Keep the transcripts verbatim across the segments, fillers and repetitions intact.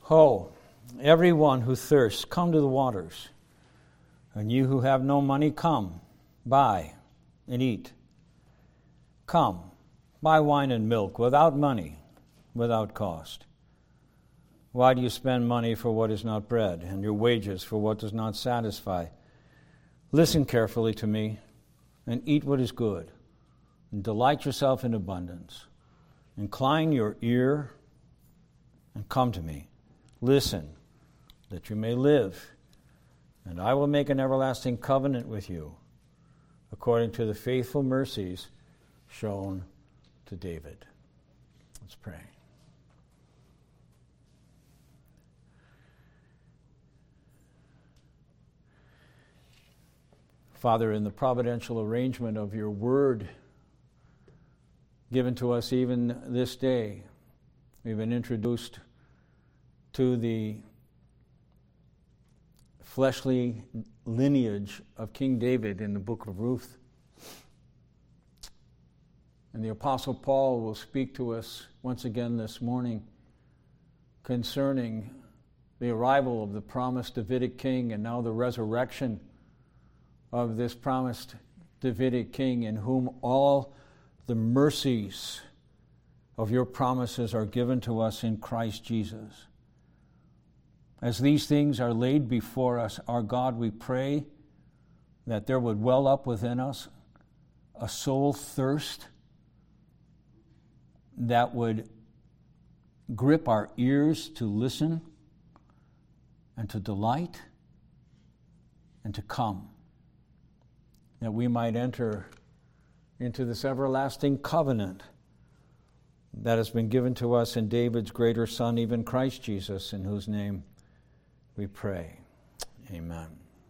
Ho, everyone who thirsts, come to the waters. And you who have no money, come, buy and eat. Come, buy wine and milk without money, without cost. Why do you spend money for what is not bread, and your wages for what does not satisfy? Listen carefully to me, and eat what is good, and delight yourself in abundance. Incline your ear, and come to me. Listen, that you may live, and I will make an everlasting covenant with you, according to the faithful mercies shown to David. Let's pray. Father, in the providential arrangement of your word given to us even this day, we've been introduced to the fleshly lineage of King David in the book of Ruth. And the Apostle Paul will speak to us once again this morning concerning the arrival of the promised Davidic king and now the resurrection of this promised Davidic king, in whom all the mercies of your promises are given to us in Christ Jesus. As these things are laid before us, our God, we pray that there would well up within us a soul thirst that would grip our ears to listen and to delight and to come, that we might enter into this everlasting covenant that has been given to us in David's greater Son, even Christ Jesus, in whose name we pray. Amen.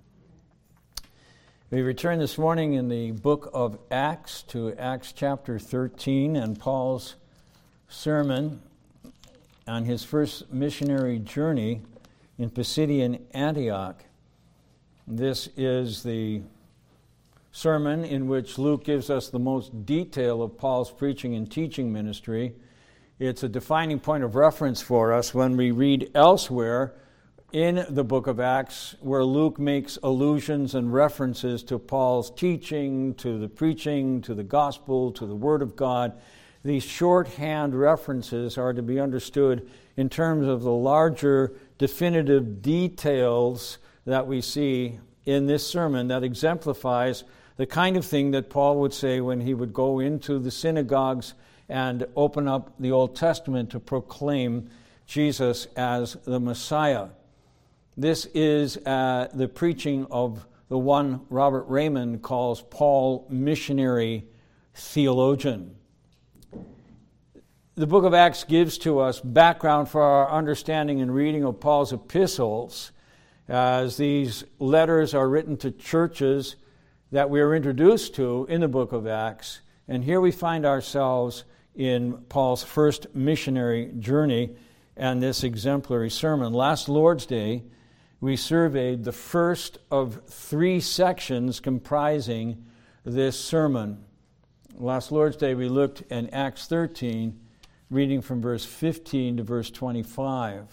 We return this morning in the book of Acts to Acts chapter thirteen and Paul's sermon on his first missionary journey in Pisidian Antioch. This is the sermon in which Luke gives us the most detail of Paul's preaching and teaching ministry. It's a defining point of reference for us when we read elsewhere in the book of Acts, where Luke makes allusions and references to Paul's teaching, to the preaching, to the gospel, to the word of God. These shorthand references are to be understood in terms of the larger definitive details that we see in this sermon that exemplifies the kind of thing that Paul would say when he would go into the synagogues and open up the Old Testament to proclaim Jesus as the Messiah. This is uh, the preaching of the one Robert Raymond calls Paul missionary theologian. The book of Acts gives to us background for our understanding and reading of Paul's epistles, as these letters are written to churches that we are introduced to in the book of Acts. And here we find ourselves in Paul's first missionary journey and this exemplary sermon. Last Lord's Day, we surveyed the first of three sections comprising this sermon. Last Lord's Day, we looked in Acts thirteen, reading from verse fifteen to verse twenty-five.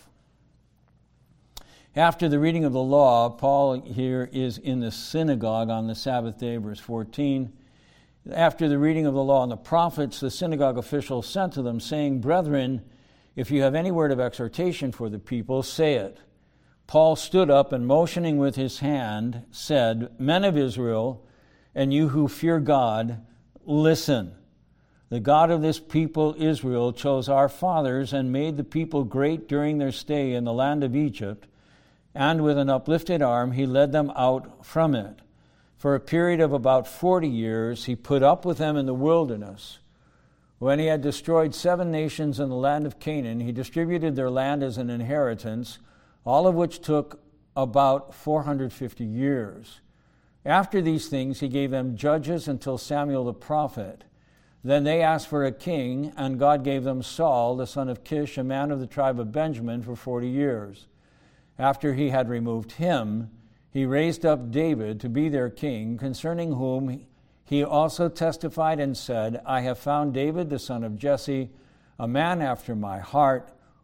After the reading of the law, Paul here is in the synagogue on the Sabbath day, verse fourteen. After the reading of the law and the prophets, the synagogue officials sent to them, saying, "Brethren, if you have any word of exhortation for the people, say it." Paul stood up and, motioning with his hand, said, "Men of Israel, and you who fear God, listen. The God of this people, Israel, chose our fathers and made the people great during their stay in the land of Egypt, and with an uplifted arm he led them out from it. For a period of about forty years he put up with them in the wilderness. When he had destroyed seven nations in the land of Canaan, he distributed their land as an inheritance, all of which took about four hundred fifty years. After these things he gave them judges until Samuel the prophet. Then they asked for a king, and God gave them Saul, the son of Kish, a man of the tribe of Benjamin, for forty years. After he had removed him, he raised up David to be their king, concerning whom he also testified and said, I have found David, the son of Jesse, a man after my heart,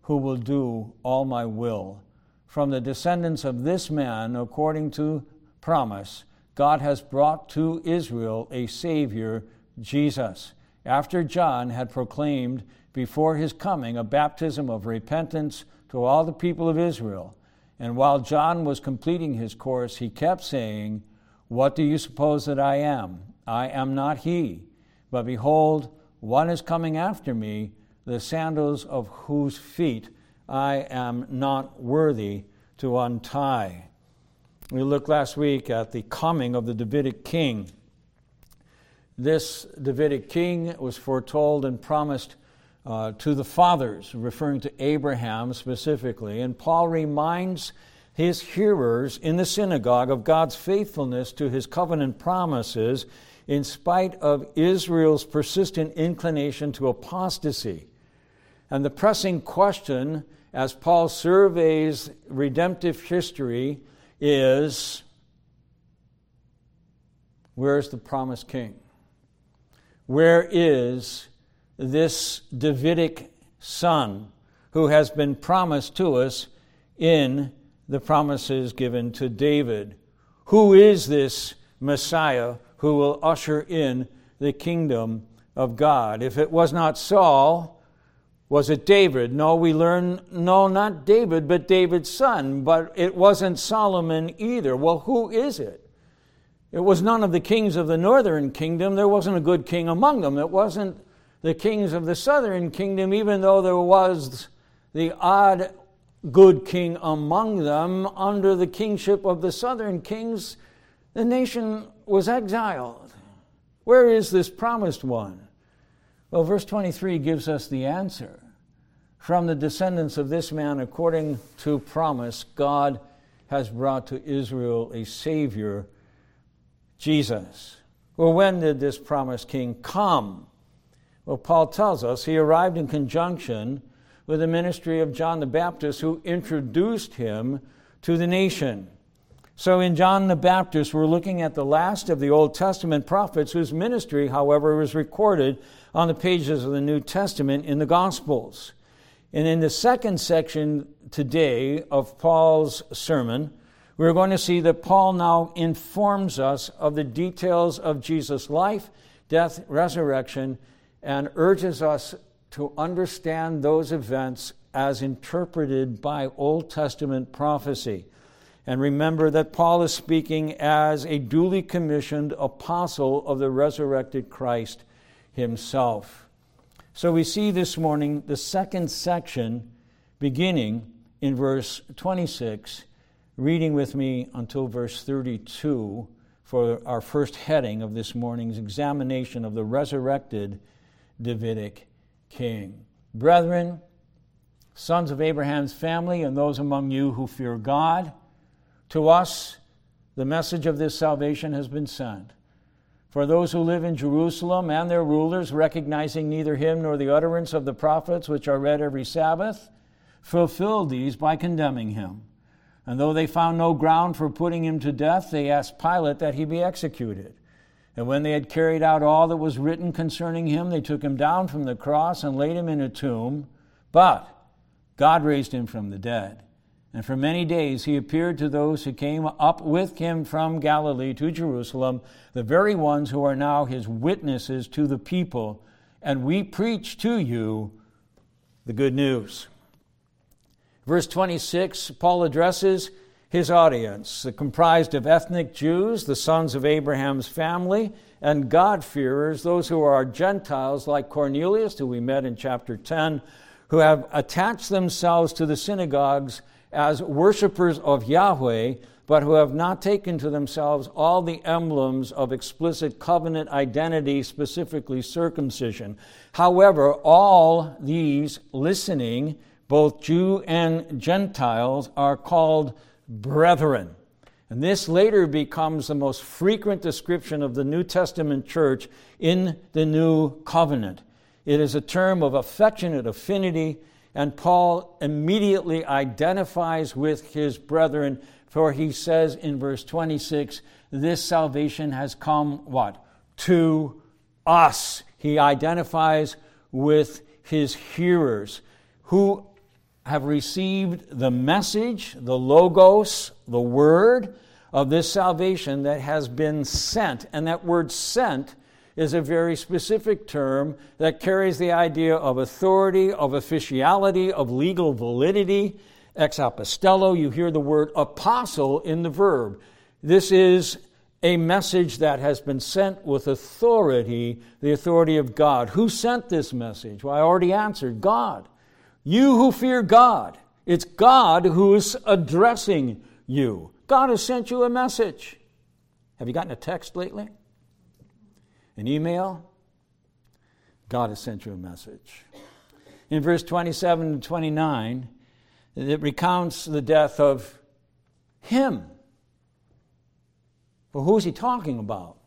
who will do all my will. From the descendants of this man, according to promise, God has brought to Israel a Savior, Jesus, after John had proclaimed before his coming a baptism of repentance to all the people of Israel. And while John was completing his course, he kept saying, "What do you suppose that I am? I am not he. But behold, one is coming after me, the sandals of whose feet I am not worthy to untie." We looked last week at the coming of the Davidic king. This Davidic king was foretold and promised uh, to the fathers, referring to Abraham specifically. And Paul reminds his hearers in the synagogue of God's faithfulness to his covenant promises in spite of Israel's persistent inclination to apostasy. And the pressing question, as Paul surveys redemptive history, is, where is the promised king? Where is this Davidic son who has been promised to us in the promises given to David? Who is this Messiah who will usher in the kingdom of God? If it was not Saul, was it David? No, we learn, no, not David, but David's son. But it wasn't Solomon either. Well, who is it? It was none of the kings of the northern kingdom. There wasn't a good king among them. It wasn't the kings of the southern kingdom, even though there was the odd good king among them. Under the kingship of the southern kings, the nation was exiled. Where is this promised one? Well, verse twenty-three gives us the answer. From the descendants of this man, according to promise, God has brought to Israel a Savior, Jesus. Well, when did this promised king come? Well, Paul tells us he arrived in conjunction with the ministry of John the Baptist, who introduced him to the nation. So in John the Baptist, we're looking at the last of the Old Testament prophets, whose ministry, however, is recorded on the pages of the New Testament in the Gospels. And in the second section today of Paul's sermon, we're going to see that Paul now informs us of the details of Jesus' life, death, resurrection, and urges us to understand those events as interpreted by Old Testament prophecy. And remember that Paul is speaking as a duly commissioned apostle of the resurrected Christ himself. So we see this morning the second section beginning in verse twenty-six, reading with me until verse thirty-two for our first heading of this morning's examination of the resurrected Davidic king. Brethren, sons of Abraham's family, and those among you who fear God, to us the message of this salvation has been sent. For those who live in Jerusalem and their rulers, recognizing neither him nor the utterance of the prophets which are read every Sabbath, fulfilled these by condemning him. And though they found no ground for putting him to death, they asked Pilate that he be executed. And when they had carried out all that was written concerning him, they took him down from the cross and laid him in a tomb. But God raised him from the dead. And for many days he appeared to those who came up with him from Galilee to Jerusalem, the very ones who are now his witnesses to the people. And we preach to you the good news. Verse twenty-six, Paul addresses his audience, comprised of ethnic Jews, the sons of Abraham's family, and God-fearers, those who are Gentiles like Cornelius, who we met in chapter ten, who have attached themselves to the synagogues as worshipers of Yahweh, but who have not taken to themselves all the emblems of explicit covenant identity, specifically circumcision. However, all these listening, both Jew and Gentiles, are called brethren. And this later becomes the most frequent description of the New Testament church in the New Covenant. It is a term of affectionate affinity, and Paul immediately identifies with his brethren, for he says in verse twenty-six, this salvation has come, what? To us. He identifies with his hearers, who have received the message, the logos, the word of this salvation that has been sent. And that word sent is a very specific term that carries the idea of authority, of officiality, of legal validity. Ex apostello, you hear the word apostle in the verb. This is a message that has been sent with authority, the authority of God. Who sent this message? Well, I already answered, God. You who fear God. It's God who is addressing you. God has sent you a message. Have you gotten a text lately? An email? God has sent you a message. In verse twenty-seven and twenty-nine, it recounts the death of him. Well, who is he talking about?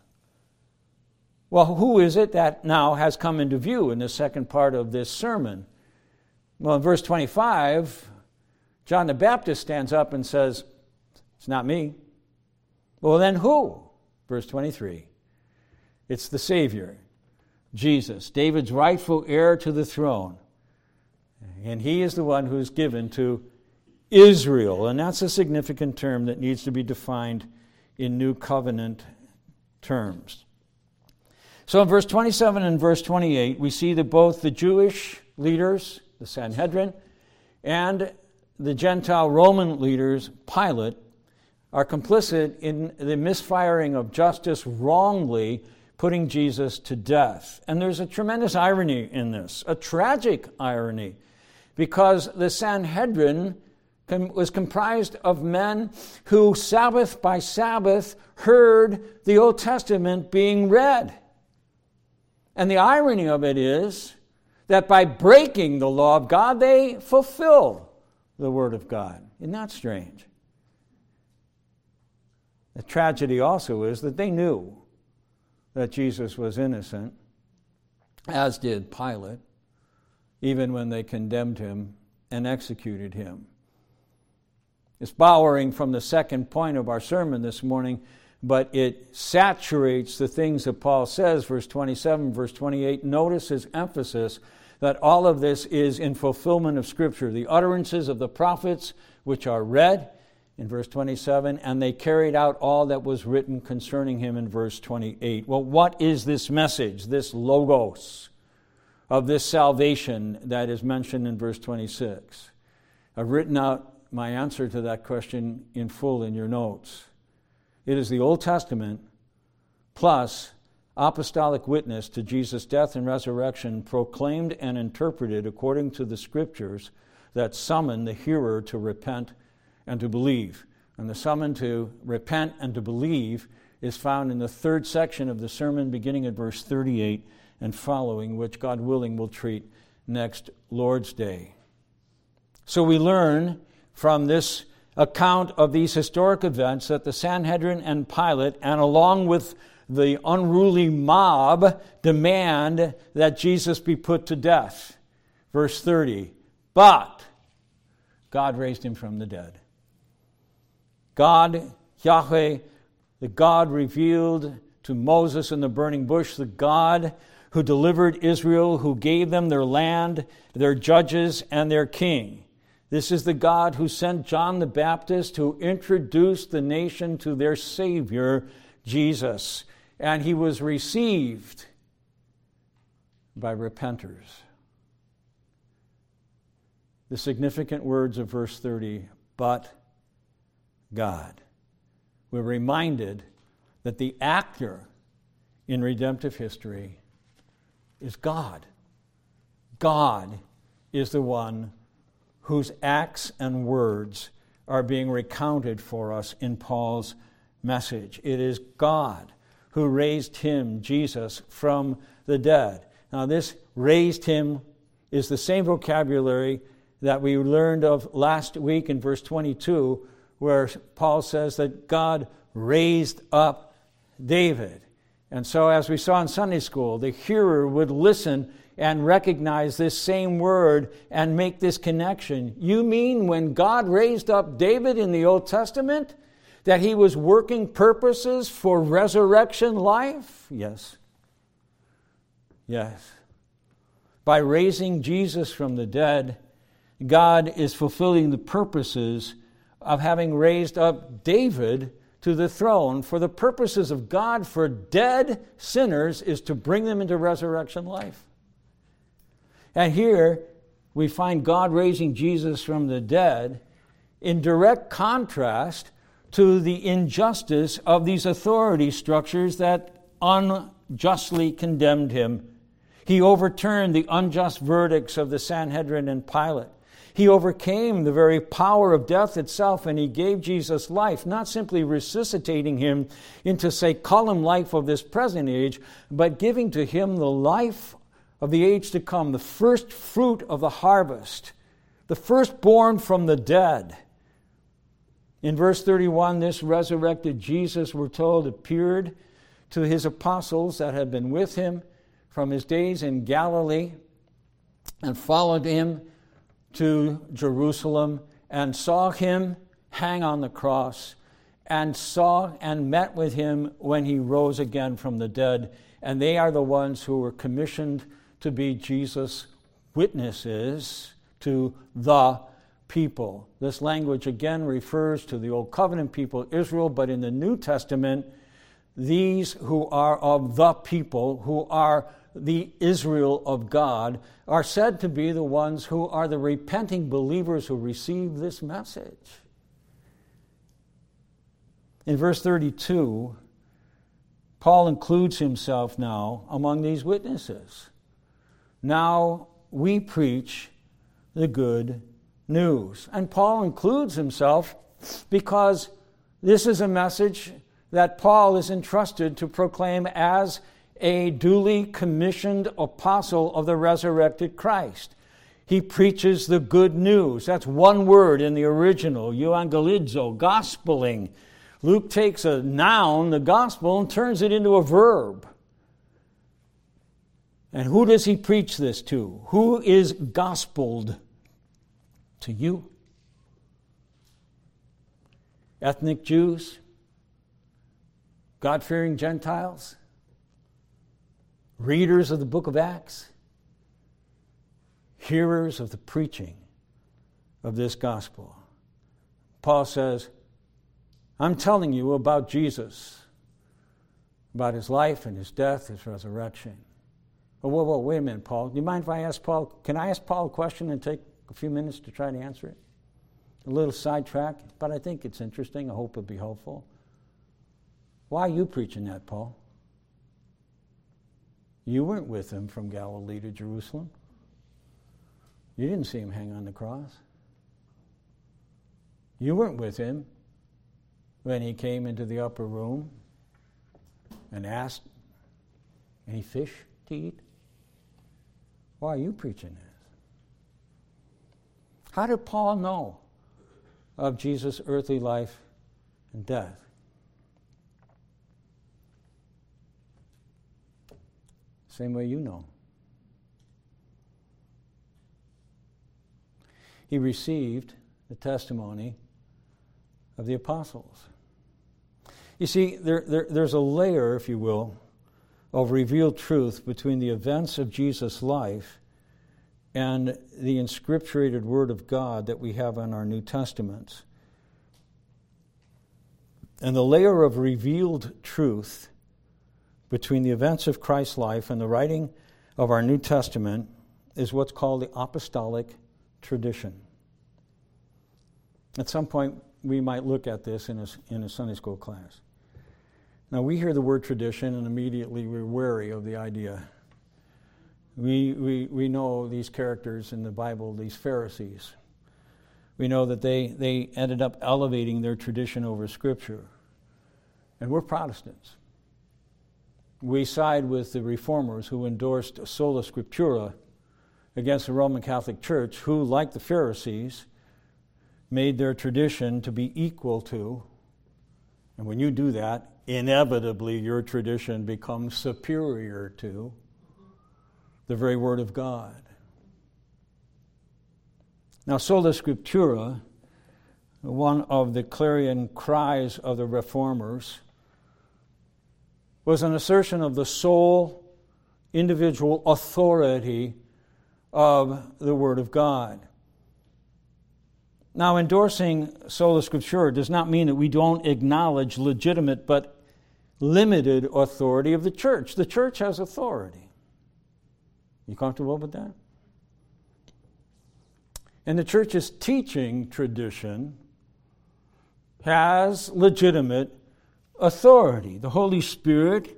Well, who is it that now has come into view in the second part of this sermon? Well, in verse twenty-five, John the Baptist stands up and says, it's not me. Well, then who? Verse twenty-three. It's the Savior, Jesus, David's rightful heir to the throne. And he is the one who's given to Israel. And that's a significant term that needs to be defined in New Covenant terms. So in verse twenty-seven and verse twenty-eight, we see that both the Jewish leaders, the Sanhedrin, and the Gentile Roman leaders, Pilate, are complicit in the misfiring of justice, wrongly putting Jesus to death. And there's a tremendous irony in this, a tragic irony, because the Sanhedrin was comprised of men who, Sabbath by Sabbath, heard the Old Testament being read. And the irony of it is that by breaking the law of God, they fulfill the Word of God. Isn't that strange? The tragedy also is that they knew that Jesus was innocent, as did Pilate, even when they condemned him and executed him. It's borrowing from the second point of our sermon this morning, but it saturates the things that Paul says, verse twenty-seven, verse twenty-eight. Notice his emphasis that all of this is in fulfillment of Scripture. The utterances of the prophets, which are read in verse twenty-seven, and they carried out all that was written concerning him in verse twenty-eight. Well, what is this message, this logos of this salvation that is mentioned in verse twenty-six? I've written out my answer to that question in full in your notes. It is the Old Testament plus apostolic witness to Jesus' death and resurrection, proclaimed and interpreted according to the Scriptures, that summon the hearer to repent and to believe. And the summon to repent and to believe is found in the third section of the sermon, beginning at verse thirty-eight and following, which God willing will treat next Lord's Day. So we learn from this account of these historic events that the Sanhedrin and Pilate, and along with the unruly mob, demand that Jesus be put to death. Verse thirty, but God raised him from the dead. God, Yahweh, the God revealed to Moses in the burning bush, the God who delivered Israel, who gave them their land, their judges, and their king. This is the God who sent John the Baptist to introduce the nation to their Savior, Jesus. And he was received by repenters. The significant words of verse thirty, but God. We're reminded that the actor in redemptive history is God. God is the one whose acts and words are being recounted for us in Paul's message. It is God who raised him, Jesus, from the dead. Now, this raised him is the same vocabulary that we learned of last week in verse twenty-two, where Paul says that God raised up David. And so, as we saw in Sunday school, the hearer would listen and recognize this same word and make this connection. You mean when God raised up David in the Old Testament, that he was working purposes for resurrection life? Yes. Yes. By raising Jesus from the dead, God is fulfilling the purposes of having raised up David to the throne. For the purposes of God for dead sinners is to bring them into resurrection life. And here we find God raising Jesus from the dead in direct contrast to the injustice of these authority structures that unjustly condemned him. He overturned the unjust verdicts of the Sanhedrin and Pilate. He overcame the very power of death itself, and he gave Jesus life, not simply resuscitating him into, say, column life of this present age, but giving to him the life of the age to come, the first fruit of the harvest, the firstborn from the dead. In verse thirty-one, this resurrected Jesus, we're told, appeared to his apostles that had been with him from his days in Galilee and followed him to Jerusalem and saw him hang on the cross and saw and met with him when he rose again from the dead. And they are the ones who were commissioned to be Jesus' witnesses to the people. This language again refers to the Old Covenant people, Israel, but in the New Testament, these who are of the people, who are the Israel of God, are said to be the ones who are the repenting believers who receive this message. In verse thirty-two, Paul includes himself now among these witnesses. Now we preach the good news. And Paul includes himself because this is a message that Paul is entrusted to proclaim as a duly commissioned apostle of the resurrected Christ. He preaches the good news. That's one word in the original, euangelizo, gospeling. Luke takes a noun, the gospel, and turns it into a verb. And who does he preach this to? Who is gospeled? To you. Ethnic Jews? God-fearing Gentiles? Readers of the book of Acts? Hearers of the preaching of this gospel. Paul says, I'm telling you about Jesus, about his life and his death, his resurrection. Oh, whoa, whoa, wait a minute, Paul. Do you mind if I ask Paul, can I ask Paul a question and take a few minutes to try to answer it? A little sidetrack, but I think it's interesting. I hope it'll be helpful. Why are you preaching that, Paul? You weren't with him from Galilee to Jerusalem. You didn't see him hang on the cross. You weren't with him when he came into the upper room and asked any fish to eat. Why are you preaching this? How did Paul know of Jesus' earthly life and death? Same way you know. He received the testimony of the apostles. You see, there, there, there's a layer, if you will, of revealed truth between the events of Jesus' life and the inscripturated Word of God that we have in our New Testaments. And the layer of revealed truth between the events of Christ's life and the writing of our New Testament is what's called the apostolic tradition. At some point, we might look at this in a, in a Sunday school class. Now, we hear the word tradition, and immediately we're wary of the idea. We, we, we know these characters in the Bible, these Pharisees. We know that they, they ended up elevating their tradition over Scripture. And we're Protestants. We side with the Reformers who endorsed sola scriptura against the Roman Catholic Church, who, like the Pharisees, made their tradition to be equal to, and when you do that, inevitably your tradition becomes superior to the very Word of God. Now, sola scriptura, one of the clarion cries of the Reformers, was an assertion of the sole individual authority of the Word of God. Now, endorsing sola scriptura does not mean that we don't acknowledge legitimate but limited authority of the church. The church has authority. You comfortable with that? And the church's teaching tradition has legitimate authority. The Holy Spirit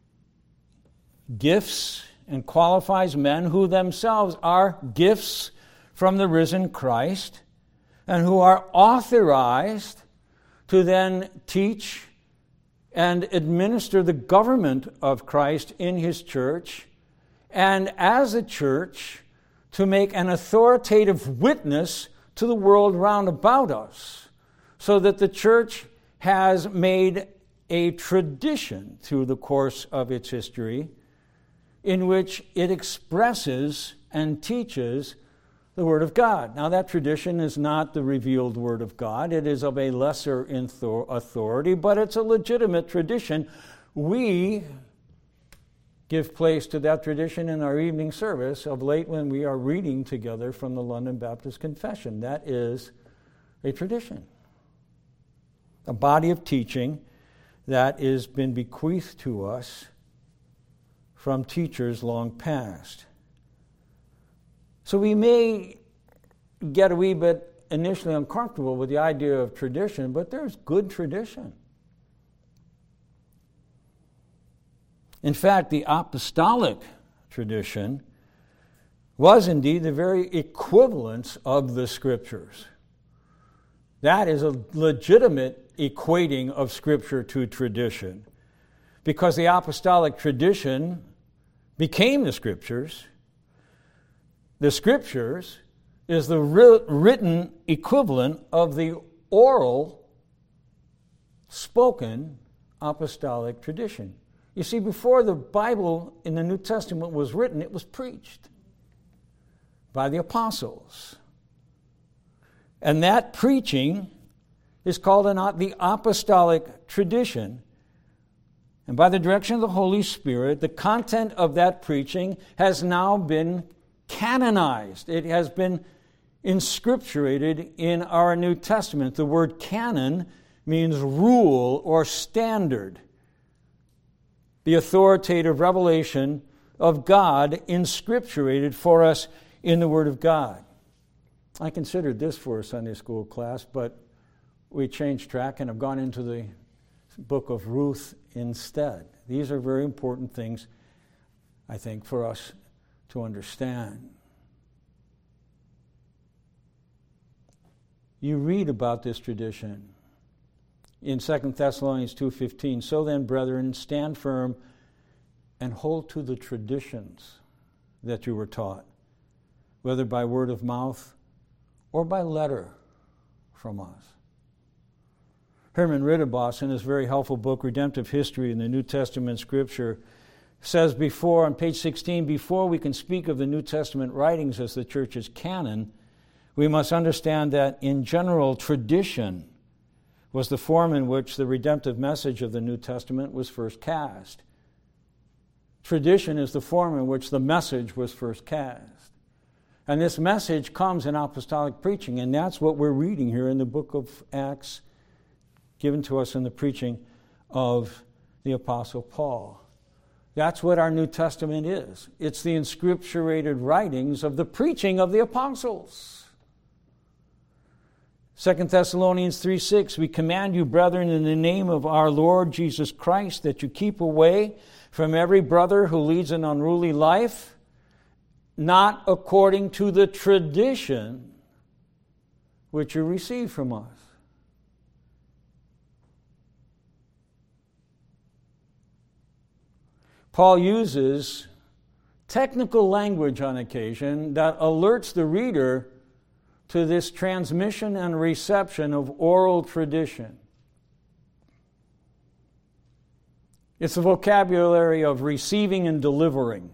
gifts and qualifies men who themselves are gifts from the risen Christ and who are authorized to then teach and administer the government of Christ in His church, and as a church to make an authoritative witness to the world round about us, so that the church has made a tradition through the course of its history in which it expresses and teaches the Word of God. Now, that tradition is not the revealed Word of God. It is of a lesser authority, but it's a legitimate tradition. We give place to that tradition in our evening service of late when we are reading together from the London Baptist Confession. That is a tradition, a body of teaching that has been bequeathed to us from teachers long past. So we may get a wee bit initially uncomfortable with the idea of tradition, but there's good tradition. In fact, the apostolic tradition was indeed the very equivalence of the Scriptures. That is a legitimate equating of Scripture to tradition, because the apostolic tradition became the Scriptures. The Scriptures is the written equivalent of the oral, spoken apostolic tradition. You see, before the Bible in the New Testament was written, it was preached by the apostles. And that preaching is called an, the apostolic tradition. And by the direction of the Holy Spirit, the content of that preaching has now been canonized. It has been inscripturated in our New Testament. The word canon means rule or standard. The authoritative revelation of God inscripturated for us in the Word of God. I considered this for a Sunday school class, but we changed track and have gone into the book of Ruth instead. These are very important things, I think, for us to understand. You read about this tradition in Second Thessalonians two fifteen. So then, brethren, stand firm and hold to the traditions that you were taught, whether by word of mouth or by letter from us. Herman Ridderbos, in his very helpful book, Redemptive History in the New Testament Scripture, says before, on page sixteen, before we can speak of the New Testament writings as the church's canon, we must understand that in general, tradition was the form in which the redemptive message of the New Testament was first cast. Tradition is the form in which the message was first cast. And this message comes in apostolic preaching, and that's what we're reading here in the book of Acts, given to us in the preaching of the Apostle Paul. That's what our New Testament is. It's the inscripturated writings of the preaching of the apostles. Second Thessalonians three six, we command you, brethren, in the name of our Lord Jesus Christ, that you keep away from every brother who leads an unruly life, not according to the tradition which you received from us. Paul uses technical language on occasion that alerts the reader to this transmission and reception of oral tradition. It's the vocabulary of receiving and delivering.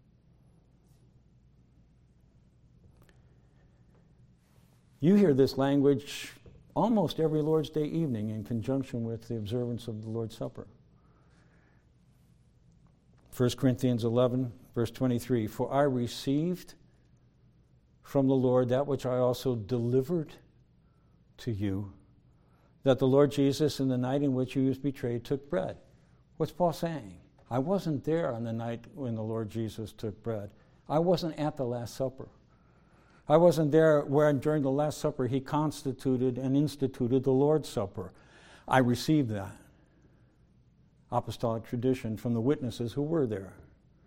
You hear this language almost every Lord's Day evening in conjunction with the observance of the Lord's Supper. First Corinthians eleven, verse twenty-three, for I received from the Lord that which I also delivered to you that the Lord Jesus, in the night in which he was betrayed, took bread. What's Paul saying? I wasn't there on the night when the Lord Jesus took bread. I wasn't at the Last Supper. I wasn't there when during the Last Supper he constituted and instituted the Lord's Supper. I received that apostolic tradition from the witnesses who were there.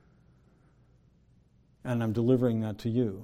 And I'm delivering that to you.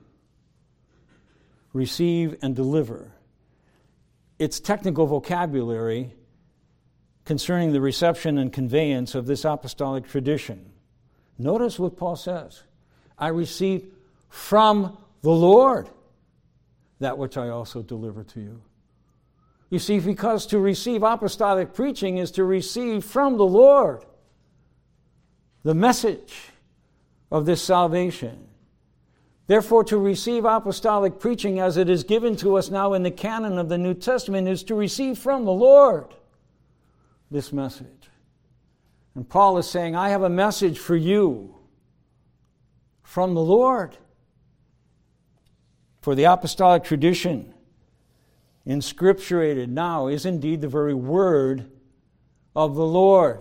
Receive and deliver. It's technical vocabulary concerning the reception and conveyance of this apostolic tradition. Notice what Paul says. I received from the Lord that which I also deliver to you. You see, because to receive apostolic preaching is to receive from the Lord the message of this salvation. Therefore, to receive apostolic preaching as it is given to us now in the canon of the New Testament is to receive from the Lord this message. And Paul is saying, I have a message for you from the Lord. For the apostolic tradition, inscripturated now, is indeed the very word of the Lord.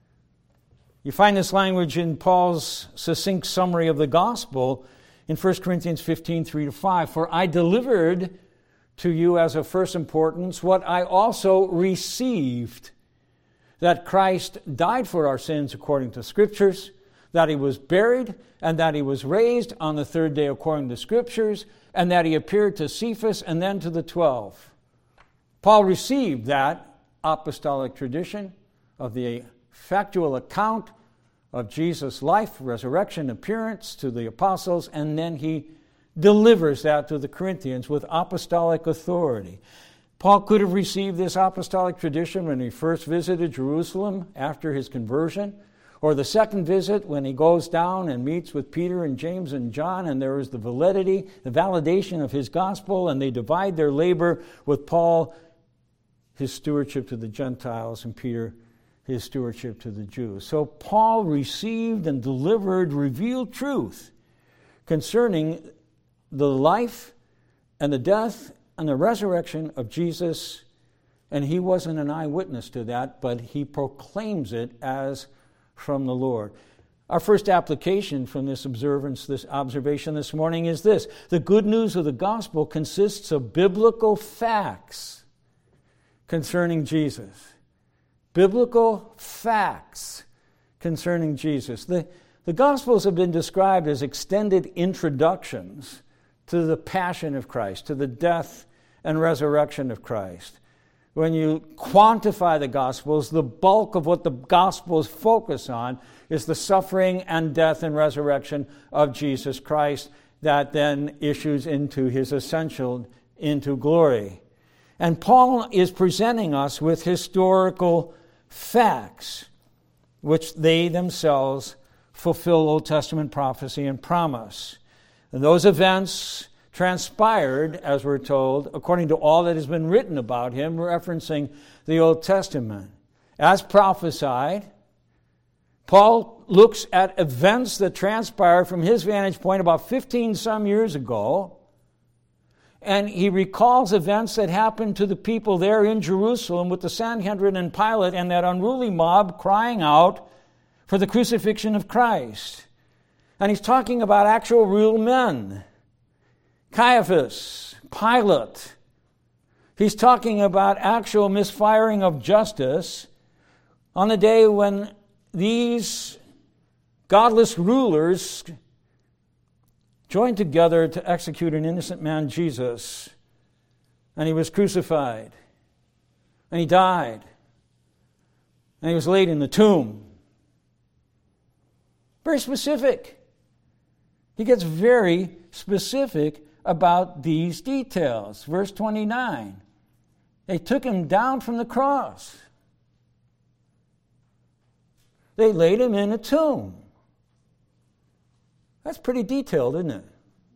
You find this language in Paul's succinct summary of the gospel in First Corinthians fifteen, three to five. For I delivered to you as of first importance what I also received, that Christ died for our sins according to Scriptures, that he was buried, and that he was raised on the third day according to Scriptures, and that he appeared to Cephas and then to the twelve. Paul received that apostolic tradition of the factual account of Jesus' life, resurrection, appearance to the apostles, and then he delivers that to the Corinthians with apostolic authority. Paul could have received this apostolic tradition when he first visited Jerusalem after his conversion, or the second visit when he goes down and meets with Peter and James and John, and there is the validity, the validation of his gospel, and they divide their labor with Paul, his stewardship to the Gentiles, and Peter, his stewardship to the Jews. So Paul received and delivered revealed truth concerning the life and the death and the resurrection of Jesus, and he wasn't an eyewitness to that, but he proclaims it as from the Lord. Our first application from this observance, this observation this morning is this: the good news of the gospel consists of biblical facts concerning Jesus. Biblical facts concerning Jesus. The, the Gospels have been described as extended introductions to the passion of Christ, to the death and resurrection of Christ. When you quantify the Gospels, the bulk of what the Gospels focus on is the suffering and death and resurrection of Jesus Christ that then issues into his ascension into glory. And Paul is presenting us with historical facts, which they themselves fulfill Old Testament prophecy and promise. And those events transpired, as we're told, according to all that has been written about him, referencing the Old Testament. As prophesied, Paul looks at events that transpired from his vantage point about fifteen some years ago, and he recalls events that happened to the people there in Jerusalem with the Sanhedrin and Pilate and that unruly mob crying out for the crucifixion of Christ. And he's talking about actual real men. Caiaphas, Pilate. He's talking about actual misfiring of justice on the day when these godless rulers joined together to execute an innocent man, Jesus. And he was crucified. And he died. And he was laid in the tomb. Very specific. He gets very specific about these details. Verse twenty-nine. They took him down from the cross. They laid him in a tomb. That's pretty detailed, isn't it?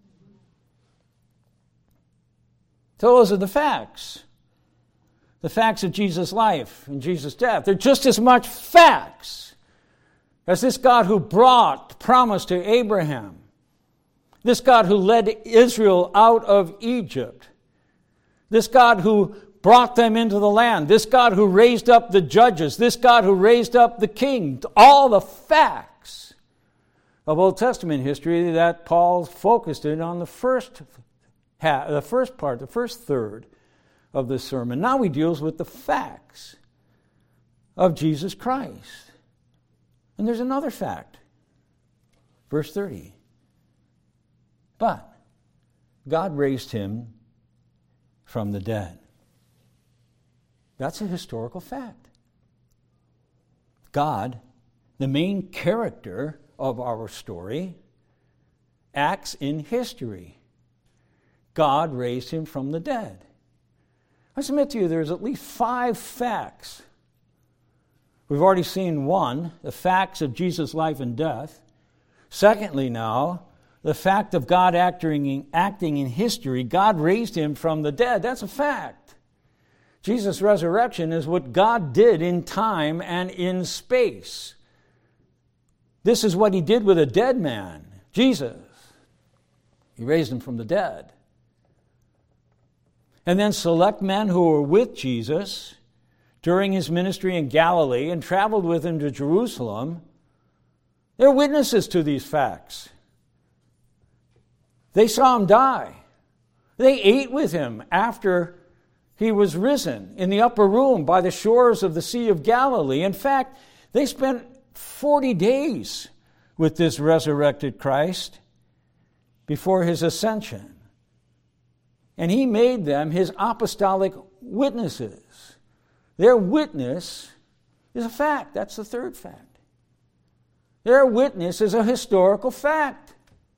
So those are the facts. The facts of Jesus' life and Jesus' death. They're just as much facts as this God who brought promise to Abraham. This God who led Israel out of Egypt. this God who brought them into the land, this God who raised up the judges, this God who raised up the king, all the facts of Old Testament history that Paul focused in on the first half, the first part, the first third of this sermon. Now he deals with the facts of Jesus Christ. And there's another fact. Verse thirty. But God raised him from the dead. That's a historical fact. God, the main character of our story, acts in history. God raised him from the dead. I submit to you there's at least five facts. We've already seen one, the facts of Jesus' life and death. Secondly now, the fact of God acting in, acting in history. God raised him from the dead. That's a fact. Jesus' resurrection is what God did in time and in space. This is what he did with a dead man, Jesus. He raised him from the dead. And then select men who were with Jesus during his ministry in Galilee and traveled with him to Jerusalem, they're witnesses to these facts. They saw him die. They ate with him after he was risen in the upper room by the shores of the Sea of Galilee. In fact, they spent forty days with this resurrected Christ before his ascension. And he made them his apostolic witnesses. Their witness is a fact. That's the third fact. Their witness is a historical fact.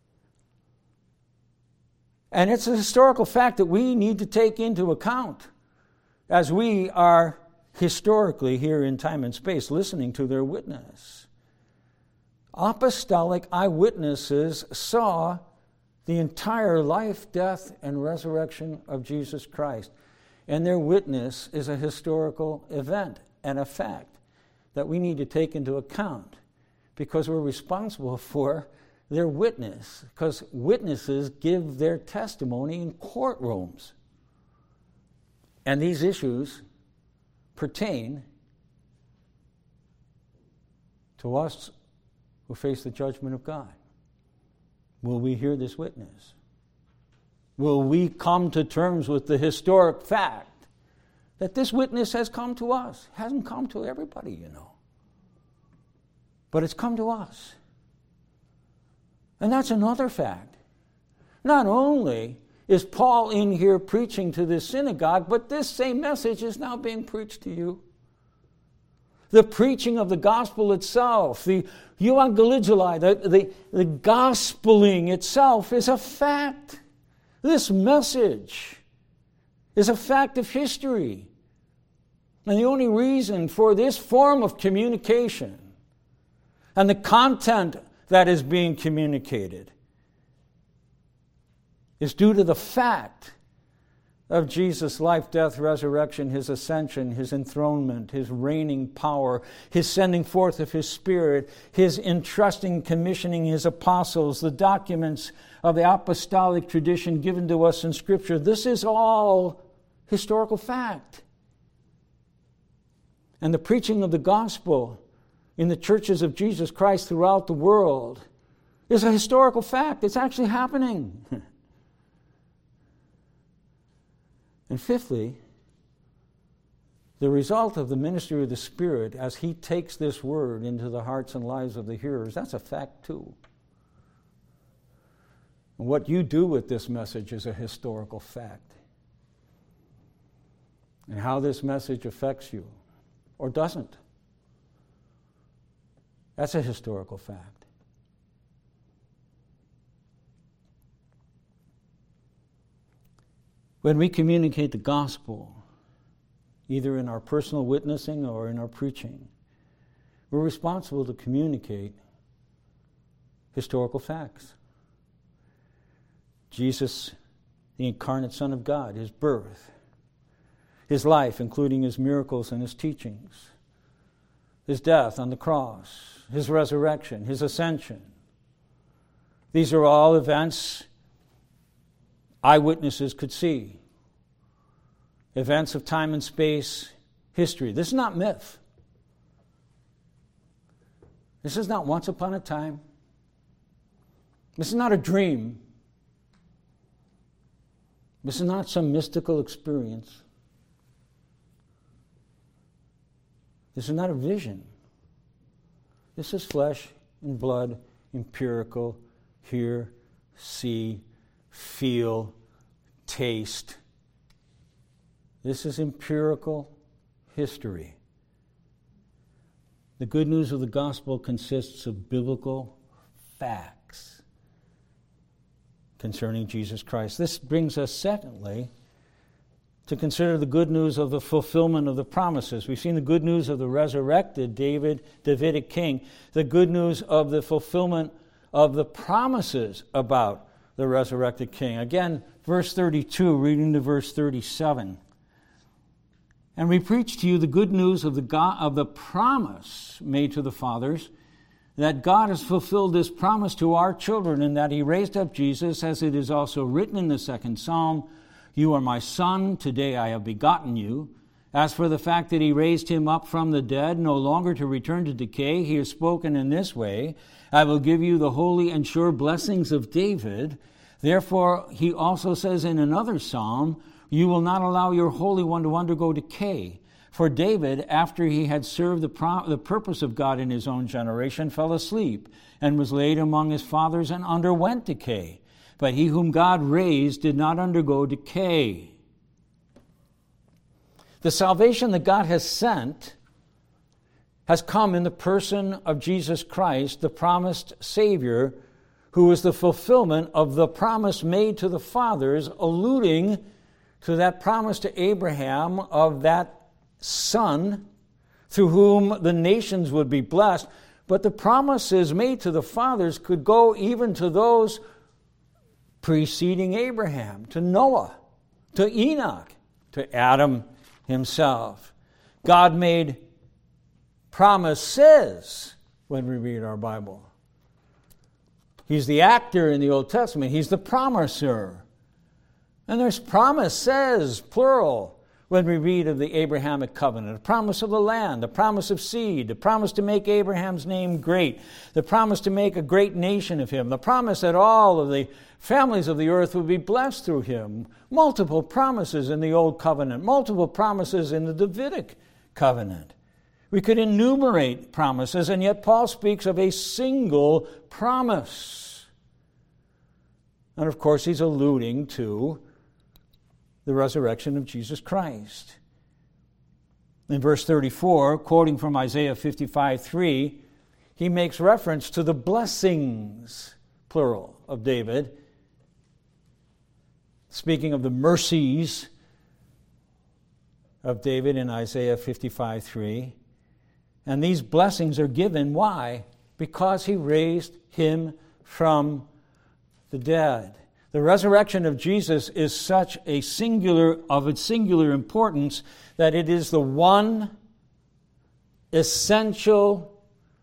And it's a historical fact that we need to take into account as we are historically here in time and space listening to their witness. Apostolic eyewitnesses saw the entire life, death, and resurrection of Jesus Christ. And their witness is a historical event and a fact that we need to take into account because we're responsible for their witness, because witnesses give their testimony in courtrooms. And these issues pertain to us who face the judgment of God. Will we hear this witness? Will we come to terms with the historic fact that this witness has come to us? It hasn't come to everybody, you know. But it's come to us. And that's another fact. Not only is Paul in here preaching to this synagogue, but this same message is now being preached to you. The preaching of the gospel itself, the euangelizolai, the, the, the gospeling itself is a fact. This message is a fact of history. And the only reason for this form of communication and the content that is being communicated is due to the fact of Jesus' life, death, resurrection, his ascension, his enthronement, his reigning power, his sending forth of his Spirit, his entrusting, commissioning his apostles, the documents of the apostolic tradition given to us in Scripture. This is all historical fact. And the preaching of the gospel in the churches of Jesus Christ throughout the world is a historical fact. It's actually happening. And fifthly, the result of the ministry of the Spirit as he takes this word into the hearts and lives of the hearers, that's a fact too. And what you do with this message is a historical fact. And how this message affects you or doesn't, that's a historical fact. When we communicate the gospel, either in our personal witnessing or in our preaching, we're responsible to communicate historical facts. Jesus, the incarnate Son of God, his birth, his life, including his miracles and his teachings, his death on the cross, his resurrection, his ascension. These are all events eyewitnesses could see. events of time and space, history. This is not myth. This is not once upon a time. This is not a dream. This is not some mystical experience. This is not a vision. This is flesh and blood, empirical, hear, see, feel, taste. This is empirical history. The good news of the gospel consists of biblical facts concerning Jesus Christ. This brings us, secondly, to consider the good news of the fulfillment of the promises. We've seen the good news of the resurrected David, Davidic king, the good news of the fulfillment of the promises about the resurrected king. Again, verse thirty-two, reading to verse thirty-seven. And we preach to you the good news of the God, of the promise made to the fathers, that God has fulfilled this promise to our children, and that he raised up Jesus, as it is also written in the second psalm, you are my son, today I have begotten you. As for the fact that he raised him up from the dead, no longer to return to decay, he has spoken in this way, I will give you the holy and sure blessings of David. Therefore, he also says in another psalm, you will not allow your Holy One to undergo decay. For David, after he had served the, pro- the purpose of God in his own generation, fell asleep and was laid among his fathers and underwent decay. But he whom God raised did not undergo decay. The salvation that God has sent has come in the person of Jesus Christ, the promised Savior, who is the fulfillment of the promise made to the fathers, alluding to that promise to Abraham of that son through whom the nations would be blessed. But the promises made to the fathers could go even to those preceding Abraham, to Noah, to Enoch, to Adam himself. God made promises when we read our Bible. He's the actor in the Old Testament. He's the promiser. And there's promises, plural, when we read of the Abrahamic covenant. A promise of the land, a promise of seed, a promise to make Abraham's name great, the promise to make a great nation of him, the promise that all of the families of the earth would be blessed through him. Multiple promises in the Old Covenant, multiple promises in the Davidic covenant. We could enumerate promises, and yet Paul speaks of a single promise. And of course, he's alluding to the resurrection of Jesus Christ. In verse thirty-four, quoting from Isaiah fifty-five three, he makes reference to the blessings, plural, of David, speaking of the mercies of David in Isaiah fifty-five three. And these blessings are given, why? Because he raised him from the dead. The resurrection of Jesus is such a singular, of its singular importance, that it is the one essential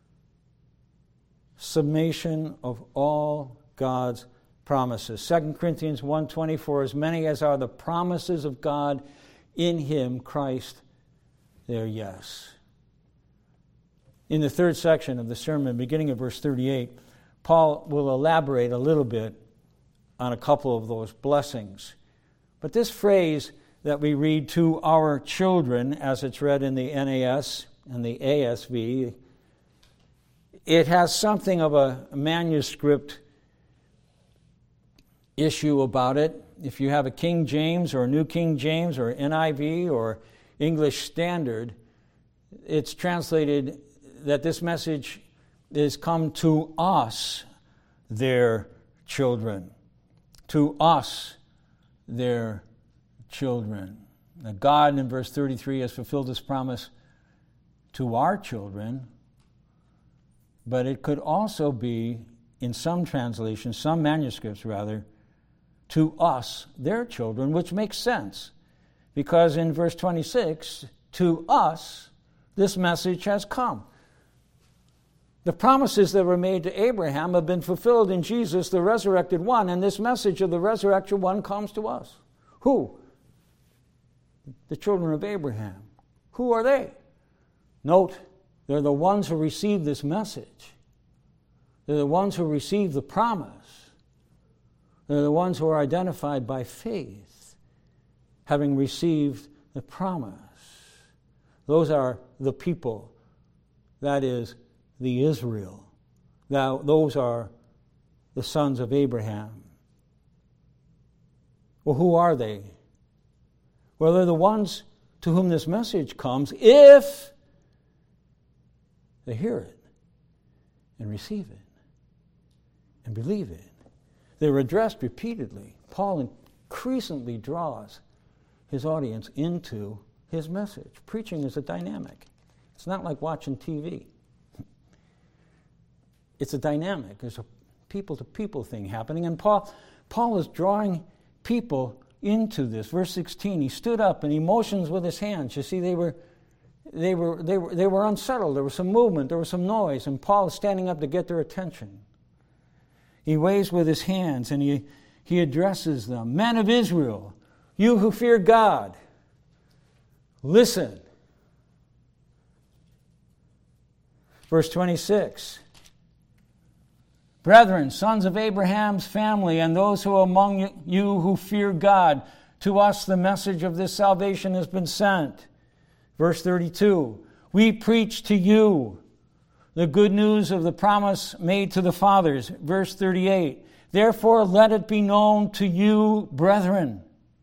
summation of all God's promises. Second Corinthians one twenty-four, as many as are the promises of God in him, Christ, they're yes. In the third section of the sermon, beginning at verse thirty-eight, Paul will elaborate a little bit on a couple of those blessings. But this phrase that we read to our children, as it's read in the N A S and the A S V, it has something of a manuscript issue about it. If you have a King James or a New King James or N I V or English Standard, it's translated that this message is come to us, their children. To us, their children. Now, God, in verse thirty-three, has fulfilled this promise to our children, but it could also be, in some translations, some manuscripts rather, to us, their children, which makes sense. Because in verse twenty-six, to us, this message has come. The promises that were made to Abraham have been fulfilled in Jesus, the resurrected one, and this message of the resurrected one comes to us. Who? the children of Abraham. Who are they? Note, they're the ones who received this message. They're the ones who received the promise. They're the ones who are identified by faith, having received the promise. Those are the people, that is, the Israel. Now, those are the sons of Abraham. Well, who are they? Well, they're the ones to whom this message comes if they hear it and receive it and believe it. They're addressed repeatedly. Paul increasingly draws his audience into his message. Preaching is a dynamic. It's not like watching T V. It's a dynamic. There's a people-to-people thing happening. And Paul, Paul is drawing people into this. Verse sixteen, he stood up and he motions with his hands. You see, they were, they were, they were, they were unsettled. There was some movement. There was some noise. And Paul is standing up to get their attention. He waves with his hands and he, he addresses them. Men of Israel, you who fear God, listen. Verse twenty-six. Brethren, sons of Abraham's family, and those who are among you who fear God, to us the message of this salvation has been sent. Verse thirty-two. We preach to you the good news of the promise made to the fathers. Verse thirty-eight. Therefore let it be known to you, brethren.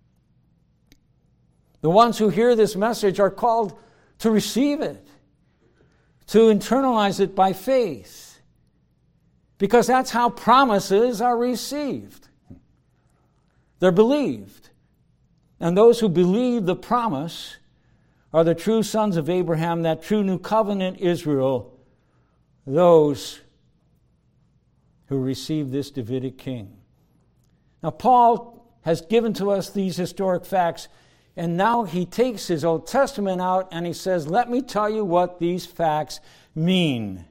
The ones who hear this message are called to receive it, to internalize it by faith. Because that's how promises are received. They're believed. And those who believe the promise are the true sons of Abraham, that true new covenant Israel, those who receive this Davidic king. Now, Paul has given to us these historic facts, and now he takes his Old Testament out and he says, let me tell you what these facts mean.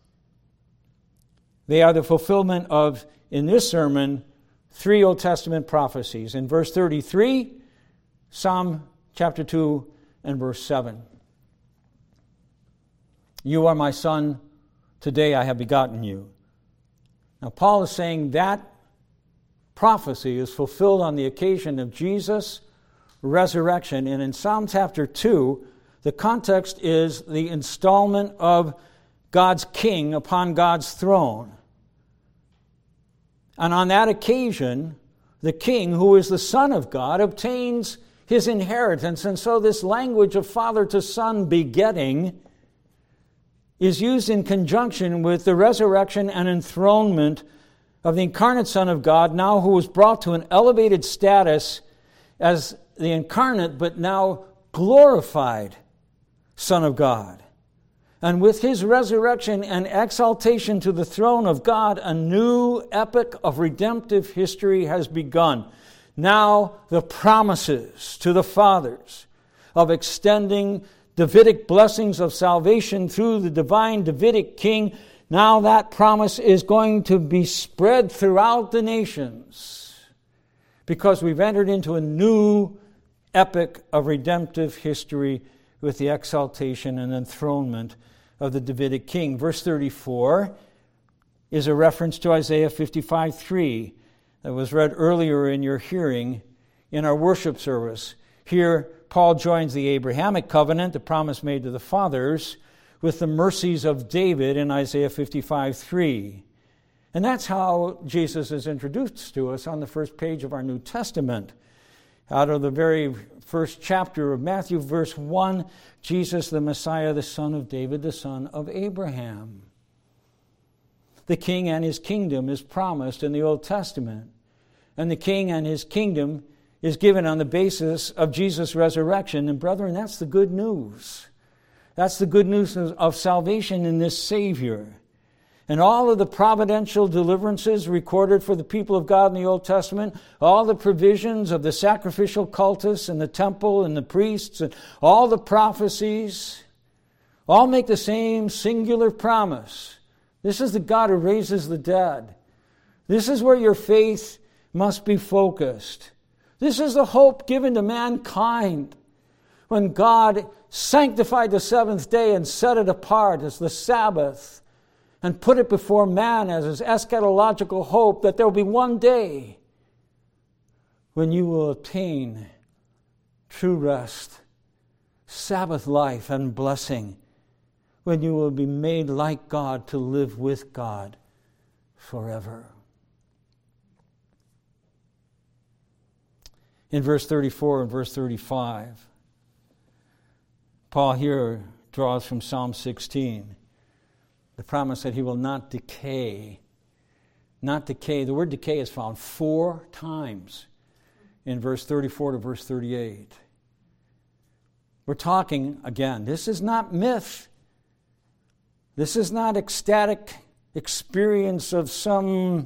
They are the fulfillment of, in this sermon, three Old Testament prophecies. In verse thirty-three, Psalm chapter two and verse seven. You are my son, today I have begotten you. Now Paul is saying that prophecy is fulfilled on the occasion of Jesus' resurrection. And in Psalm chapter two, the context is the installment of God's king upon God's throne. And on that occasion, the king, who is the Son of God, obtains his inheritance. And so this language of father to son begetting is used in conjunction with the resurrection and enthronement of the incarnate Son of God, now who was brought to an elevated status as the incarnate but now glorified Son of God. And with his resurrection and exaltation to the throne of God, a new epoch of redemptive history has begun. Now the promises to the fathers of extending Davidic blessings of salvation through the divine Davidic king, now that promise is going to be spread throughout the nations, because we've entered into a new epoch of redemptive history with the exaltation and enthronement of the Davidic king. Verse thirty-four is a reference to Isaiah fifty-five three that was read earlier in your hearing in our worship service. Here, Paul joins the Abrahamic covenant, the promise made to the fathers, with the mercies of David in Isaiah fifty-five three. And that's how Jesus is introduced to us on the first page of our New Testament. Out of the very first chapter of Matthew, verse one, Jesus the Messiah, the son of David, the son of Abraham. The king and his kingdom is promised in the Old Testament. And the king and his kingdom is given on the basis of Jesus' resurrection. And brethren, that's the good news. That's the good news of salvation in this Savior. And all of the providential deliverances recorded for the people of God in the Old Testament, all the provisions of the sacrificial cultus and the temple and the priests, and all the prophecies, all make the same singular promise. This is the God who raises the dead. This is where your faith must be focused. This is the hope given to mankind. when God sanctified the seventh day and set it apart as the Sabbath and put it before man as his eschatological hope that there will be one day when you will obtain true rest, Sabbath life and blessing, when you will be made like God to live with God forever. In verse thirty-four and verse thirty-five, Paul here draws from Psalm sixteen, the promise that he will not decay. Not decay. The word decay is found four times in verse thirty-four to verse thirty-eight. We're talking, again, this is not myth. This is not ecstatic experience of some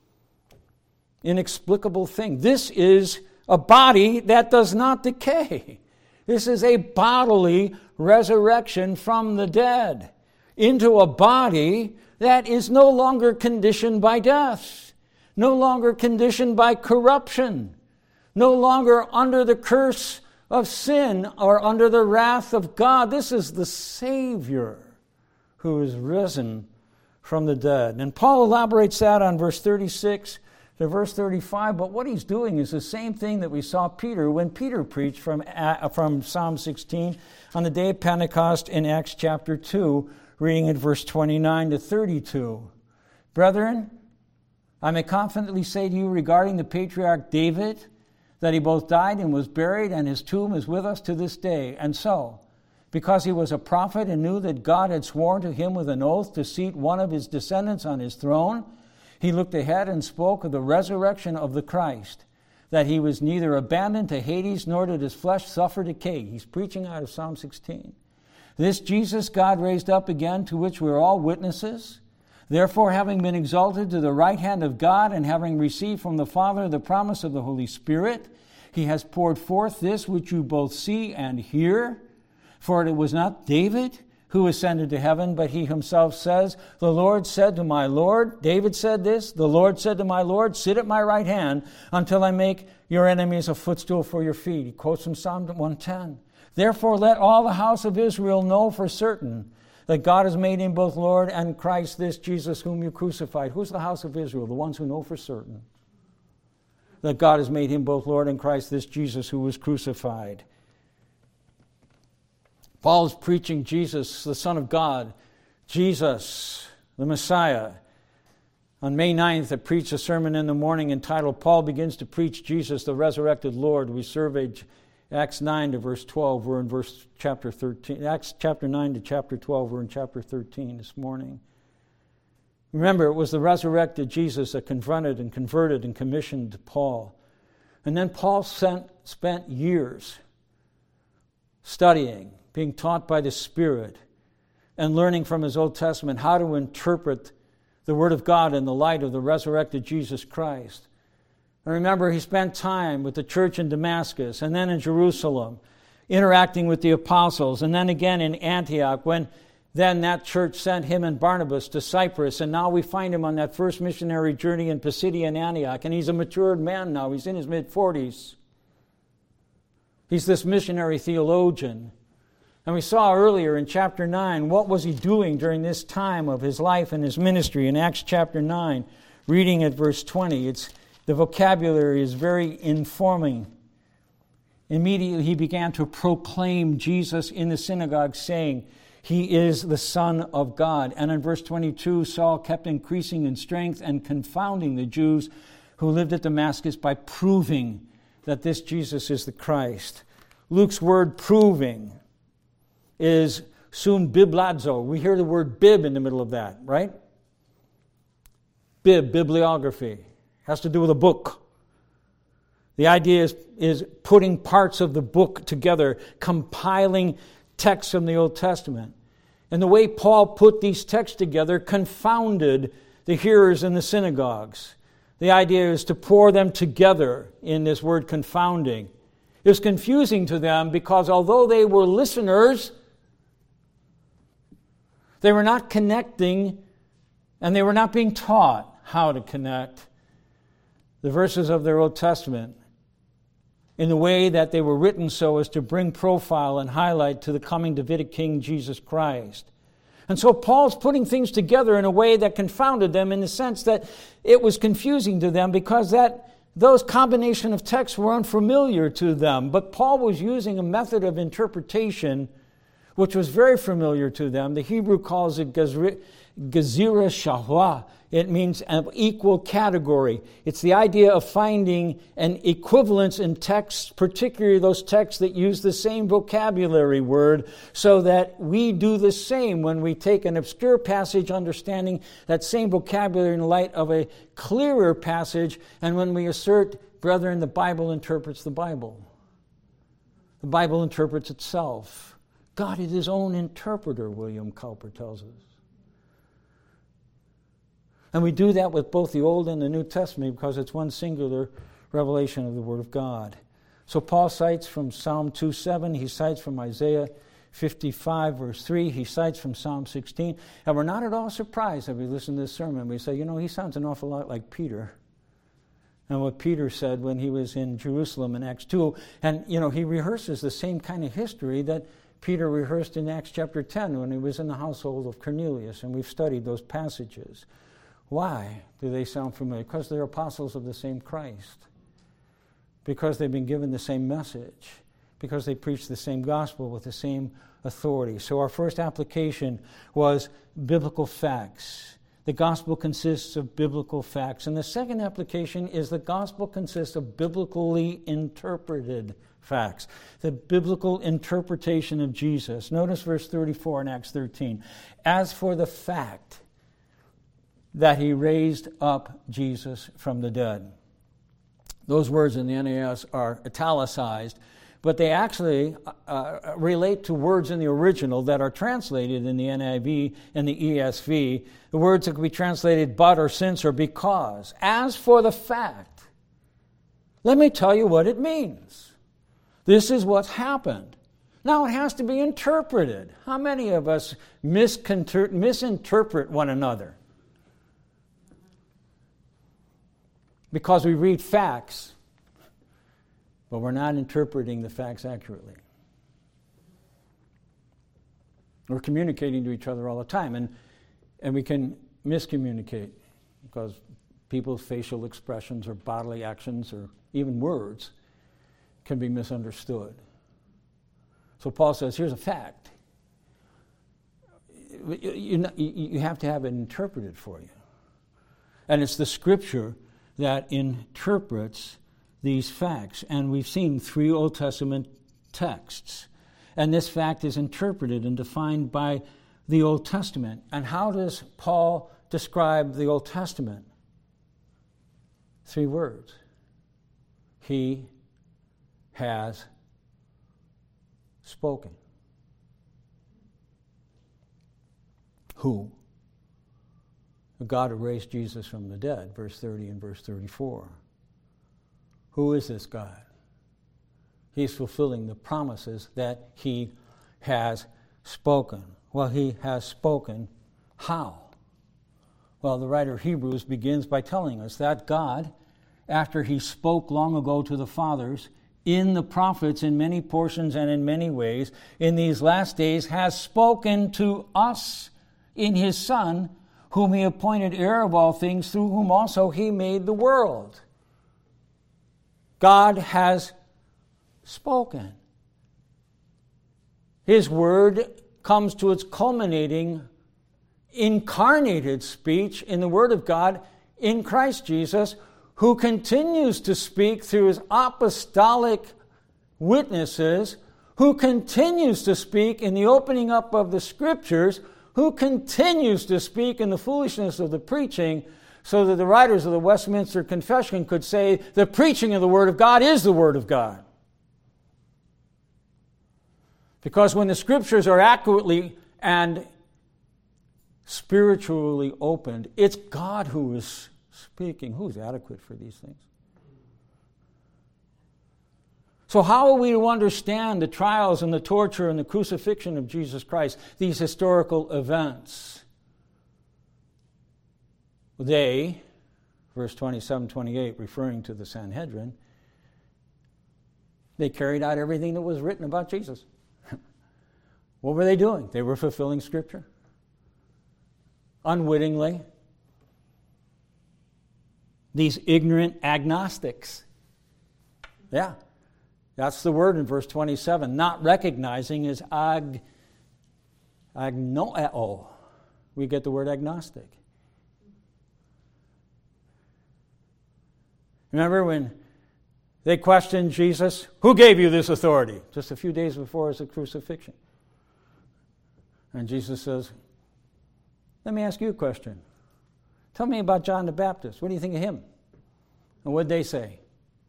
inexplicable thing. This is a body that does not decay. This is a bodily resurrection from the dead into a body that is no longer conditioned by death, no longer conditioned by corruption, no longer under the curse of sin or under the wrath of God. This is the Savior who is risen from the dead. And Paul elaborates that on verse thirty-six to verse thirty-five, but what he's doing is the same thing that we saw Peter when Peter preached from, uh, from Psalm sixteen on the day of Pentecost in Acts chapter two, reading in verse twenty-nine to thirty-two. Brethren, I may confidently say to you regarding the patriarch David, that he both died and was buried, and his tomb is with us to this day. And so, because he was a prophet and knew that God had sworn to him with an oath to seat one of his descendants on his throne, he looked ahead and spoke of the resurrection of the Christ, that he was neither abandoned to Hades nor did his flesh suffer decay. He's preaching out of Psalm sixteen. This Jesus God raised up again, to which we are all witnesses. Therefore, having been exalted to the right hand of God and having received from the Father the promise of the Holy Spirit, he has poured forth this which you both see and hear. For it was not David who ascended to heaven, but he himself says, the Lord said to my Lord, David said this, the Lord said to my Lord, sit at my right hand until I make your enemies a footstool for your feet. He quotes from Psalm one ten. Therefore let all the house of Israel know for certain that God has made him both Lord and Christ, this Jesus whom you crucified. Who's the house of Israel? The ones who know for certain that God has made him both Lord and Christ, this Jesus who was crucified. Paul is preaching Jesus, the Son of God, Jesus, the Messiah. On May ninth, I preached a sermon in the morning entitled, Paul Begins to Preach Jesus, the Resurrected Lord. We surveyed Acts nine to verse twelve. We're in verse chapter thirteen. Acts chapter nine to chapter twelve. We're in chapter thirteen this morning. Remember, it was the resurrected Jesus that confronted and converted and commissioned Paul. And then Paul sent, spent years studying, being taught by the Spirit, and learning from his Old Testament how to interpret the Word of God in the light of the resurrected Jesus Christ. And remember, he spent time with the church in Damascus and then in Jerusalem, interacting with the apostles, and then again in Antioch, when then that church sent him and Barnabas to Cyprus, and now we find him on that first missionary journey in Pisidian Antioch, and he's a matured man now. He's in his mid-forties. He's this missionary theologian. And we saw earlier in chapter nine, what was he doing during this time of his life and his ministry? In Acts chapter nine, reading at verse twenty, it's the vocabulary is very informing. Immediately he began to proclaim Jesus in the synagogue, saying, he is the Son of God. And in verse twenty-two, Saul kept increasing in strength and confounding the Jews who lived at Damascus by proving that this Jesus is the Christ. Luke's word proving is sun bibliazo. We hear the word bib in the middle of that, right? Bib, bibliography. Has to do with a book. The idea is, is putting parts of the book together, compiling texts from the Old Testament. And the way Paul put these texts together confounded the hearers in the synagogues. The idea is to pour them together in this word confounding. It was confusing to them because although they were listeners, they were not connecting and they were not being taught how to connect the verses of their Old Testament in the way that they were written so as to bring profile and highlight to the coming Davidic King Jesus Christ. And so Paul's putting things together in a way that confounded them, in the sense that it was confusing to them because that those combination of texts were unfamiliar to them. But Paul was using a method of interpretation which was very familiar to them. The Hebrew calls it Gezira Shahwa. It means an equal category. It's the idea of finding an equivalence in texts, particularly those texts that use the same vocabulary word, so that we do the same when we take an obscure passage, understanding that same vocabulary in light of a clearer passage, and when we assert, brethren, the Bible interprets the Bible. The Bible interprets itself. God is his own interpreter, William Cowper tells us. And we do that with both the Old and the New Testament because it's one singular revelation of the Word of God. So Paul cites from Psalm two seven, he cites from Isaiah fifty-five, verse three, he cites from Psalm sixteen. And we're not at all surprised if we listen to this sermon. We say, you know, he sounds an awful lot like Peter. And what Peter said when he was in Jerusalem in Acts two. And, you know, he rehearses the same kind of history that Peter rehearsed in Acts chapter ten when he was in the household of Cornelius. And we've studied those passages. Why do they sound familiar? Because they're apostles of the same Christ. Because they've been given the same message. Because they preach the same gospel with the same authority. So our first application was biblical facts. The gospel consists of biblical facts. And the second application is the gospel consists of biblically interpreted facts. The biblical interpretation of Jesus. Notice verse thirty-four in Acts thirteen. As for the fact that he raised up Jesus from the dead. Those words in the N A S are italicized, but they actually uh, relate to words in the original that are translated in the N I V and the E S V. The words that can be translated but or since or because. As for the fact, let me tell you what it means. This is what's happened. Now it has to be interpreted. How many of us misconter- misinterpret one another? Because we read facts, but we're not interpreting the facts accurately. We're communicating to each other all the time, and, and we can miscommunicate because people's facial expressions or bodily actions or even words can be misunderstood. So Paul says, here's a fact. You, you, you have to have it interpreted for you. And it's the Scripture that interprets these facts. And we've seen three Old Testament texts. And this fact is interpreted and defined by the Old Testament. And how does Paul describe the Old Testament? Three words. He has spoken. Who? The God who raised Jesus from the dead, verse thirty and verse thirty-four. Who is this God? He's fulfilling the promises that he has spoken. Well, he has spoken. How? Well, the writer of Hebrews begins by telling us that God, after he spoke long ago to the fathers, in the prophets in many portions and in many ways, in these last days has spoken to us in his Son, whom he appointed heir of all things, through whom also he made the world. God has spoken. His word comes to its culminating, incarnated speech in the Word of God in Christ Jesus, who continues to speak through his apostolic witnesses, who continues to speak in the opening up of the Scriptures, who continues to speak in the foolishness of the preaching, so that the writers of the Westminster Confession could say the preaching of the Word of God is the Word of God. Because when the Scriptures are accurately and spiritually opened, it's God who is speaking. Who's adequate for these things? So how are we to understand the trials and the torture and the crucifixion of Jesus Christ, these historical events? They, verse twenty-seven, twenty-eight, referring to the Sanhedrin, They carried out everything that was written about Jesus. What were they doing? They were fulfilling Scripture. Unwittingly. These ignorant agnostics. Yeah. That's the word in verse twenty-seven. Not recognizing is ag, agnoeo. We get the word agnostic. Remember when they questioned Jesus? Who gave you this authority? Just a few days before his crucifixion. And Jesus says, let me ask you a question. Tell me about John the Baptist. What do you think of him? And what did they say?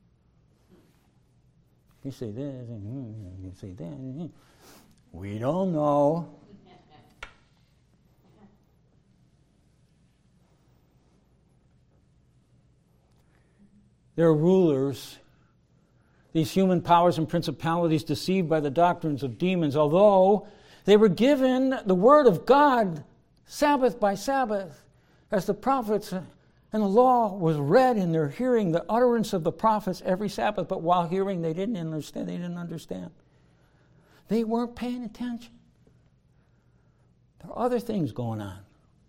You say this, and you say that. We don't know. They're rulers, these human powers and principalities deceived by the doctrines of demons, although they were given the word of God Sabbath by Sabbath, as the prophets and the law was read in their hearing, the utterance of the prophets every Sabbath, but while hearing they didn't understand, they didn't understand. They weren't paying attention. There are other things going on.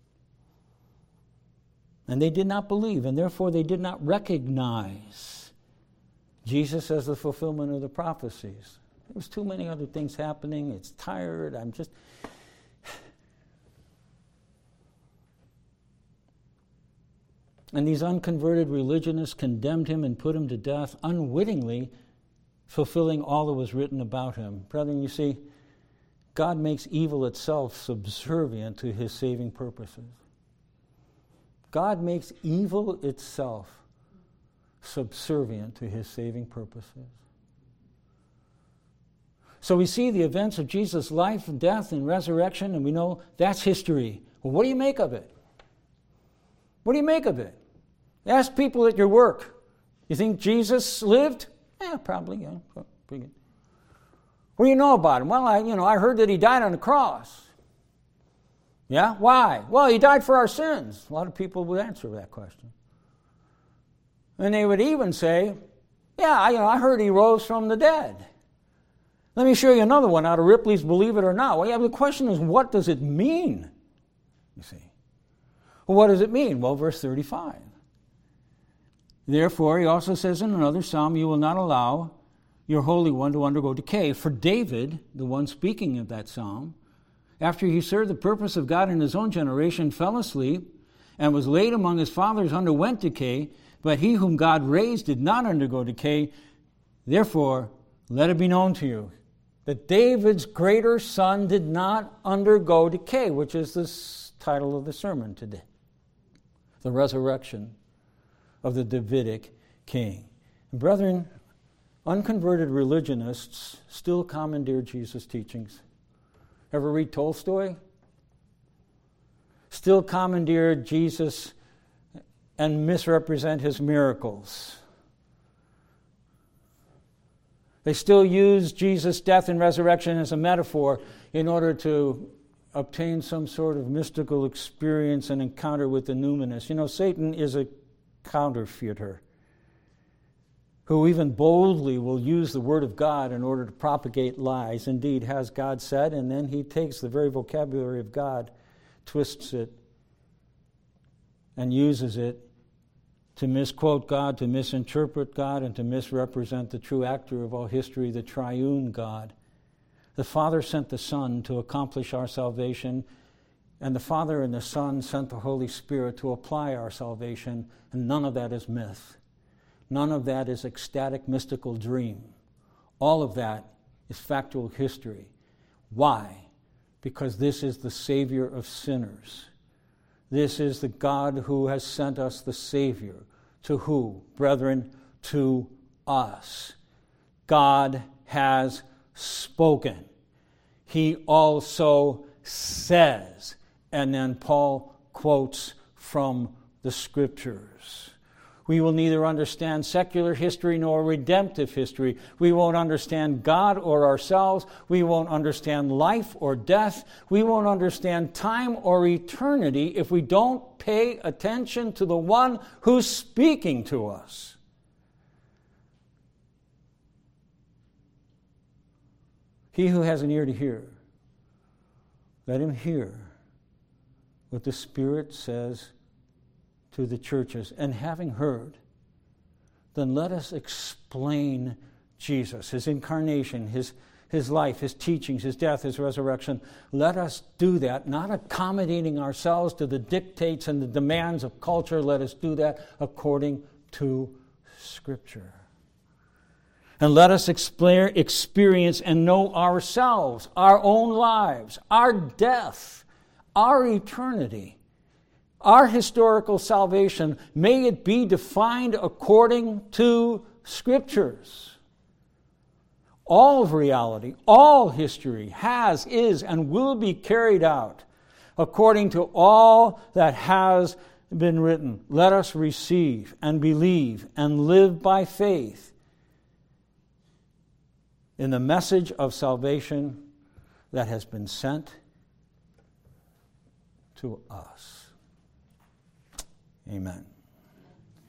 And they did not believe, and therefore they did not recognize Jesus as the fulfillment of the prophecies. There was too many other things happening. It's tired. I'm just... And these unconverted religionists condemned him and put him to death, unwittingly fulfilling all that was written about him. Brethren, you see, God makes evil itself subservient to his saving purposes. God makes evil itself subservient to his saving purposes. So we see the events of Jesus' life and death and resurrection, and we know that's history. Well, what do you make of it? What do you make of it? Ask people at your work. You think Jesus lived? Yeah, probably. Yeah, pretty good. What do you know about him? Well, I, you know, I heard that he died on the cross. Yeah? Why? Well, he died for our sins. A lot of people would answer that question. And they would even say, yeah, I, you know, I heard he rose from the dead. Let me show you another one out of Ripley's Believe It or Not. Well, yeah, the question is, what does it mean? You see. Well, what does it mean? Well, verse thirty-five. Therefore, he also says in another psalm, you will not allow your Holy One to undergo decay. For David, the one speaking of that psalm, after he served the purpose of God in his own generation, fell asleep and was laid among his fathers, underwent decay, but he whom God raised did not undergo decay. Therefore, let it be known to you that David's greater son did not undergo decay, which is the title of the sermon today. The resurrection of the Davidic king. And brethren, unconverted religionists still commandeer Jesus' teachings. Ever read Tolstoy? Still commandeer Jesus and misrepresent his miracles. They still use Jesus' death and resurrection as a metaphor in order to obtain some sort of mystical experience and encounter with the numinous. You know, Satan is a counterfeiter who even boldly will use the Word of God in order to propagate lies. Indeed, has God said, and then he takes the very vocabulary of God, twists it, and uses it to misquote God, to misinterpret God, and to misrepresent the true actor of all history, the triune God. The Father sent the Son to accomplish our salvation, and the Father and the Son sent the Holy Spirit to apply our salvation, and none of that is myth. None of that is ecstatic, mystical dream. All of that is factual history. Why? Because this is the Savior of sinners. This is the God who has sent us the Savior. To who? Brethren, to us. God has spoken. He also says. And then Paul quotes from the Scriptures. We will neither understand secular history nor redemptive history. We won't understand God or ourselves. We won't understand life or death. We won't understand time or eternity if we don't pay attention to the one who's speaking to us. He who has an ear to hear, let him hear what the Spirit says to the churches. And having heard, then let us explain Jesus, his incarnation, his, his life, his teachings, his death, his resurrection. Let us do that, not accommodating ourselves to the dictates and the demands of culture. Let us do that according to Scripture. And let us explain, experience and know ourselves, our own lives, our death, our eternity, our historical salvation. May it be defined according to Scriptures. All of reality, all history has, is, and will be carried out according to all that has been written. Let us receive and believe and live by faith in the message of salvation that has been sent to us. Amen.